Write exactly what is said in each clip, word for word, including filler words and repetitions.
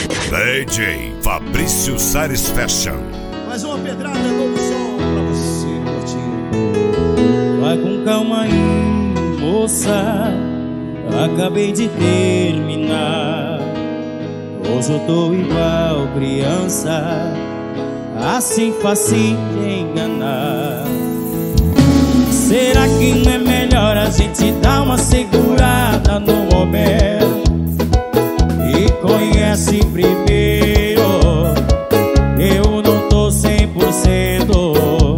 D J Fabrício Sares Fashion. Mais uma pedrada do som pra você, curtir. Vai com calma aí, moça, acabei de terminar. Hoje eu tô igual criança, assim fácil de enganar. Será que não é melhor a gente dar uma segurada no momento e conhece primeiro? Eu não tô cem por cento,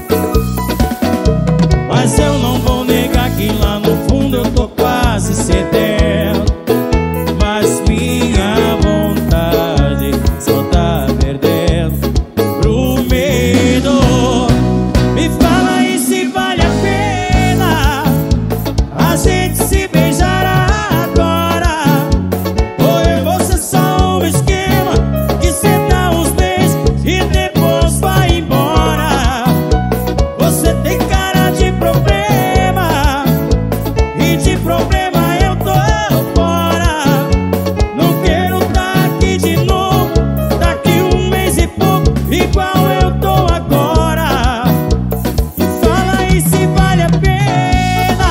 mas eu não vou negar que lá no fundo eu tô quase cedendo. Mas minha vontade só tá perdendo pro medo. Me fala aí se vale a pena a gente se beijar agora, ou eu vou ser só um esquema que cê dá uns beijos e depois vai embora. Você tem cara de problema, e de problema eu tô fora. Não quero tá aqui de novo daqui um mês e pouco, igual eu tô agora. Me fala aí se vale a pena.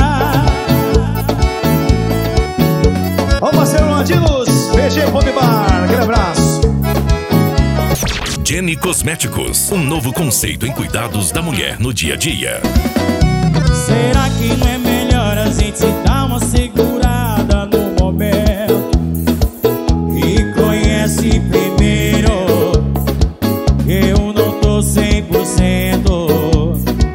Ó, parceiro Landilos, B G Pop Bar, aquele abraço. Jenny Cosméticos, um novo conceito em cuidados da mulher no dia a dia. Será que não é melhor a gente dar uma segurada no momento e conhece primeiro? Eu não tô cem por cento,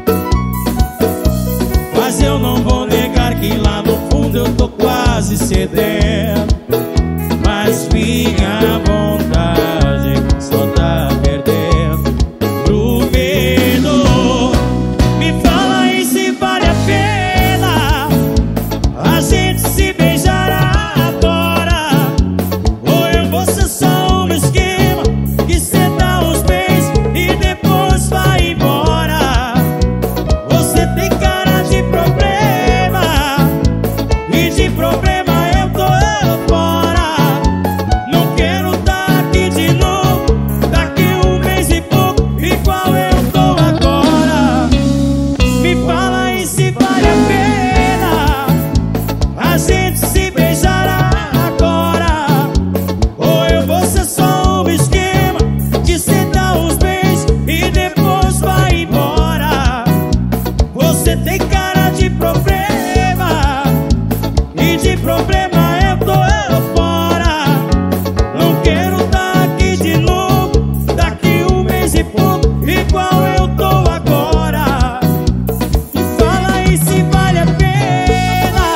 mas eu não vou negar que lá no fundo eu tô quase cedendo. Mas minha vontade só tá perdendo pro medo. Me fala aí se vale a pena a gente se beijar agora, ou eu vou ser só um esquema que cê dá uns beijos e depois vai embora. Você tem cara de problema, e de problema eu tô fora. Não quero tá aqui de novo daqui um mês e pouco, igual eu tô agora. Me fala aí se vale a pena a gente se beijar agora, ou eu vou ser só um esquema que cê dá uns beijos e depois vai embora. Você tem cara de problema, e de problema eu tô fora. Não quero tá aqui de novo daqui um mês e pouco, igual eu tô agora. Me fala aí se vale a pena.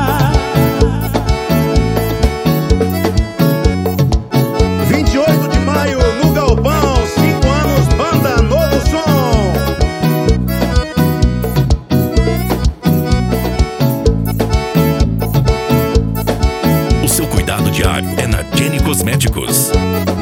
vinte e oito de maio no Galpão, cinco anos, banda Novo Som. O seu cuidado diário é na Jenny Cosméticos.